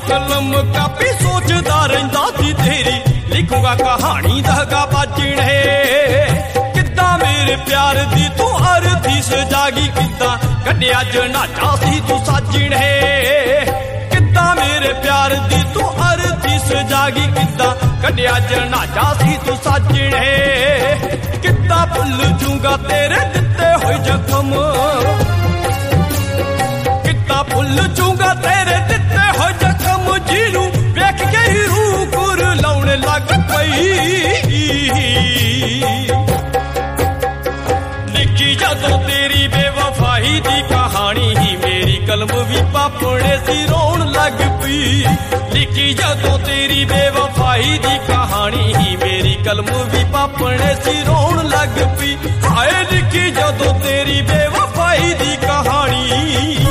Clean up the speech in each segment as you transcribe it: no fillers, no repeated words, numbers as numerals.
कलम कापी सोचदा रहिंदा सी तेरी लिखूंगा कहानी दहगा बाजण है किद्दां मेरे प्यार दी तू अरथी सजागी किद्दां कड्डिया जनाजा सी तू साजण है किद्दां मेरे प्यार दी तू अरथी सजागी किद्दां कड्डिया जनाजा सी तू साजण है किद्दां भुल जूंगा तेरे दिते होए जख्म किद्दां भुल जूंगा तेरे दिते होए जख्म जीनू वेख के ही रूह गुर लाउण लग पई लिखी जदों तेरी बेवफाई दी कहानी ही मेरी कलम भी पापणे सी रोण लग पई लिखी जदों तेरी बेवफाई दी कहानी ही मेरी कलम भी पापणे सी रोण लग पई हाय लिखी जदों तेरी बेवफाई दी कहानी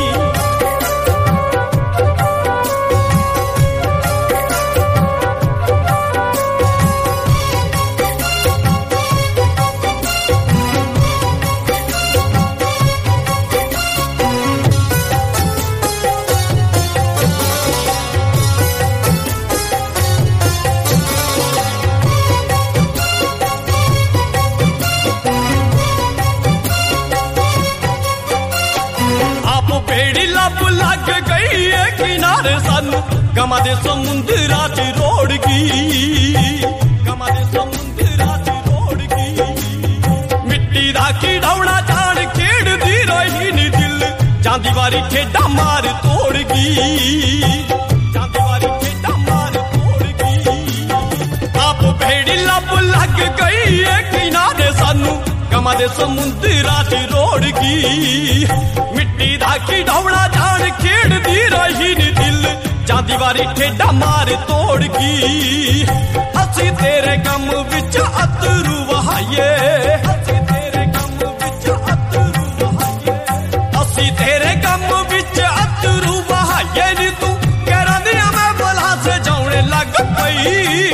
लग गई है किनारे सानू गमा दे समुंदरा च रोड़ गई गमा दे समुंदरा च रोड़ गई मिट्टी दा खिडौना जान खेड़दी रही नी दिल जांदी वारी ठेडा मार तोड़ गई जांदी वारी ठेडा मार तोड़ गई आप भेड़ी लब लग गई है किनारे सानू गमा दे समुंदरा च रोड़ गई मिट्टी दा खिडौना जान खेड़दी रही नी दिल जांदी वारी ठेडा मार तोड़ गई असी तेरे गम विच अतरू वहाइए असी तेरे गम विच अतरू वहाइए असी तेरे गम विच अतरू वहाइए नी तू कहरा दिया मैं भला से जाने लग पई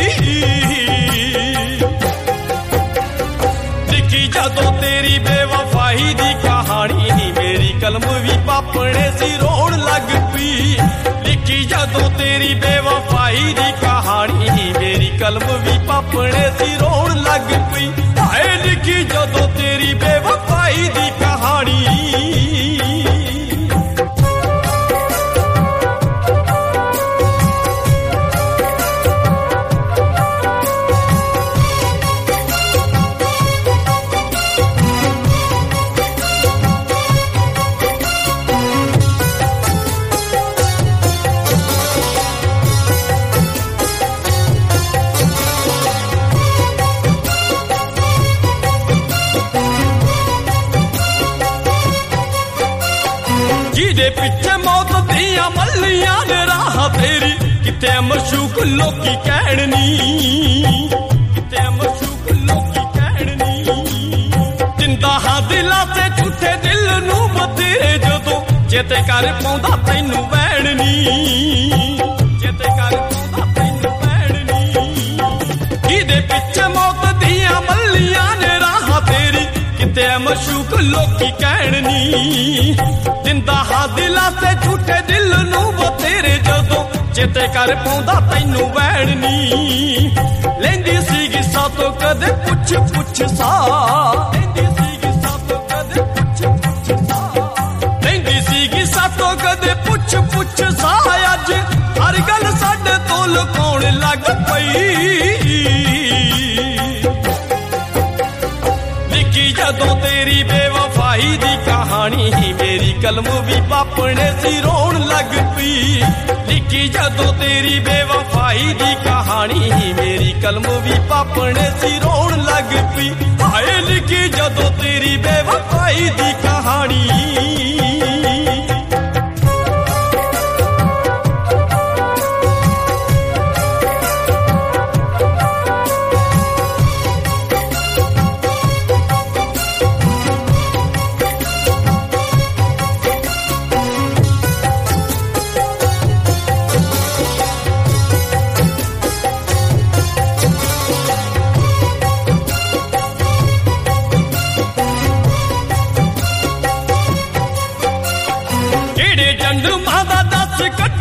लिखी जदों तेरी बेवफाई दी कहानी ही मेरी कलम भी पापणे सी रोण लग पई लिखी जदों तेरी बेवफाई दी कहानी ही मेरी कलम भी पापणे सी रोण लग पई हाय लिखी जदों तेरी बेवफाई दी कहानी जिहदे पिछे मौत दियां मल्लियां ने राह तेरी किते मशूक लोकी कहण नी किते मशूक लोकी कहण नी जिंदा हां दिलां ते झूठे दिल नू बतेरे जदों चेते कर पाउंदा तैनू वैण नी चेते कर पाउंदा तैनू वैण नी जिहदे पिछे मौत दियां मल्लियां ने राह तेरी किते मशूक लोकी कहण नी जिंदा हां दिलां ते झूठे दिल नू बतेरे जदों चेते कर पाउंदा तैनू वैण नी लैंदी सीगी सातों कदे पुछ पुछ सा लैंदी सीगी सातों कदे पुछ पुछ सा लैंदी सीगी सातों कदे पुछ पुछ सा अज हर गल साडे तो लुकाउण लग पई लिखी जदों तेरी बेवफाई दी कहानी ही मेरी कलम भी पापणे सी रोण लग पई लिखी जदों तेरी बेवफाई दी कहानी ही मेरी कलम भी पापणे सी रोण लग पई हाय लिखी जदों तेरी बेवफाई दी कहानी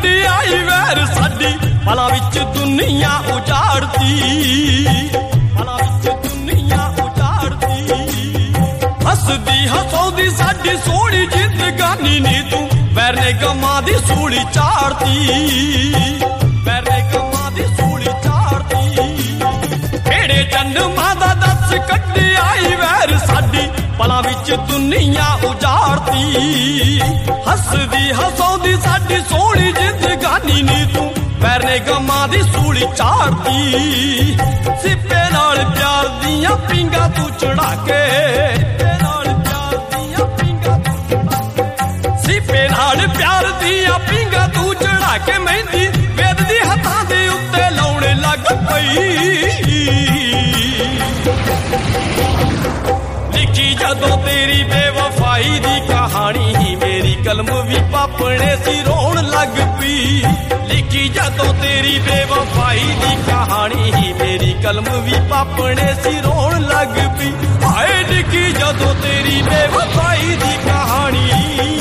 कड्डी आई वैर साडी पलां विच दुनिया उजाड़ती पलां विच दुनिया उजाड़ती हसदी हसौदी साडी सोहणी जिंदगानी नी तू वैर ने गमां दी सूली चाड़ती वैर ने गमां दी सूली चाड़ती केड़े जन्मां दा दस कड्डी आई वैर साडी पलां विच दुनिया उजाड़ती हसदी हसौदी साडी सोहणी जिंदगानी नी तू वैर ने गमां दी सूली चाड़ती सिप्पे नाल प्यार दियां पिंगा तू चढ़ा के सिप्पे नाल प्यार दियां पिंगा तू चढ़ा के मेहंदी वेद दी हत्थां दे उत्ते लाउणे लग पई लिखी जदों तेरी बेवफाई दी कहानी मेरी कलम भी पापने सी रोण लग पई लिखी जदों तेरी बेवफाई दी कहानी मेरी कलम भी पापने सी रोण लग पई हाय लिखी जदों तेरी बेवफाई दी कहानी